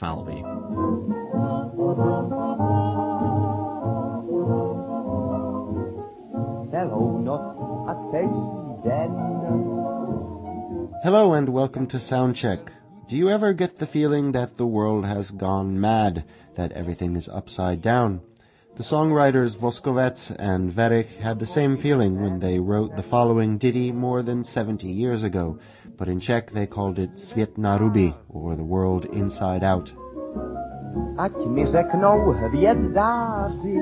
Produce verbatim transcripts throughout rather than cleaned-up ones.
Falvey. Hello and welcome to Soundcheck. Do you ever get the feeling that the world has gone mad, that everything is upside down? The songwriters Voskovets and Verich had the same feeling when they wrote the following ditty more than seventy years ago, but in Czech they called it Svět na ruby, or the world inside out. Ať mi řeknou hvězdáři,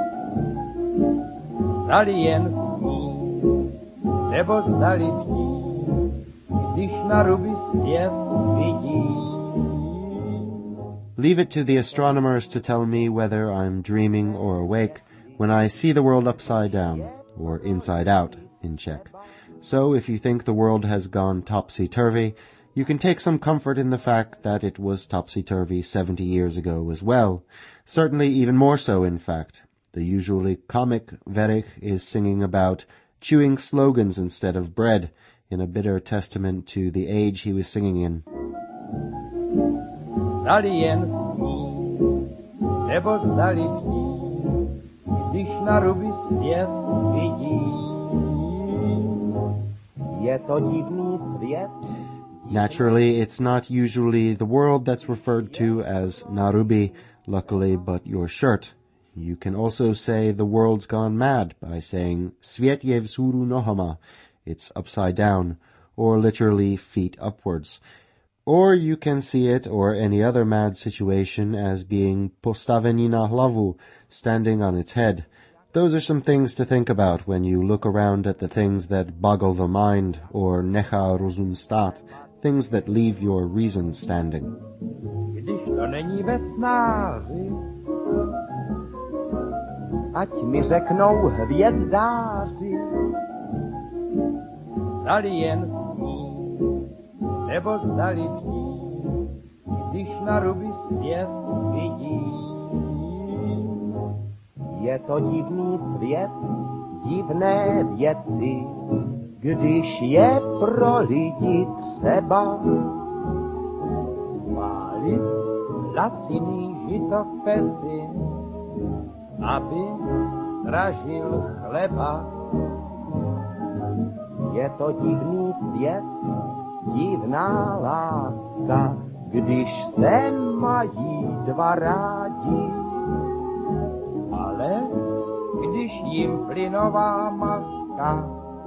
zdali jen sní, nebo zdali bdí, když na ruby svět vidí. Leave it to the astronomers to tell me whether I'm dreaming or awake when I see the world upside down, or inside out in Czech. So if you think the world has gone topsy-turvy, you can take some comfort in the fact that it was topsy-turvy seventy years ago as well. Certainly even more so, in fact. The usually comic Verich is singing about chewing slogans instead of bread, in a bitter testament to the age he was singing in. Zdali jen sní, nebo zdali bdí, když na ruby svět vidí. Je to divný svět. Naturally, it's not usually the world that's referred to as narubi, luckily, but your shirt. You can also say the world's gone mad by saying svět je vzhůru nohama, it's upside down, or literally feet upwards. Or you can see it, or any other mad situation, as being postavení na hlavu, standing on its head. Those are some things to think about when you look around at the things that boggle the mind, or nechá rozum stát, things that leave your reason standing. Když to není ve snáři, ať mi řeknou hvězdáři, zdali jen sní, nebo zdali bdí, když na ruby svět vidí. Je to divný svět, divné věci, když je pro lidi třeba pálit laciný žitopeci, aby dražil chleba. Je to divný svět, divná láska, když se mají dva rádi, ale když jim plynová maska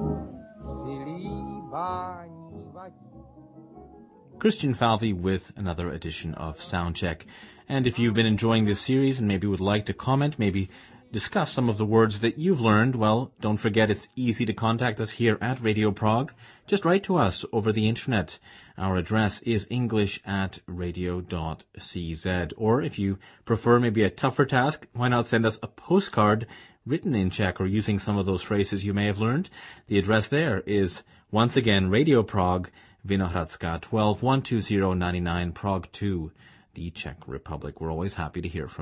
přilívání vadí. Christian Falvey with another edition of Soundcheck. And if you've been enjoying this series and maybe would like to comment, maybe discuss some of the words that you've learned, well, don't forget it's easy to contact us here at Radio Prague. Just write to us over the internet. Our address is english at radio dot c z. Or if you prefer maybe a tougher task, why not send us a postcard written in Czech or using some of those phrases you may have learned. The address there is, once again, Radio Prague, Vinohradska, twelve one two zero nine nine, Prague two, the Czech Republic. We're always happy to hear from you.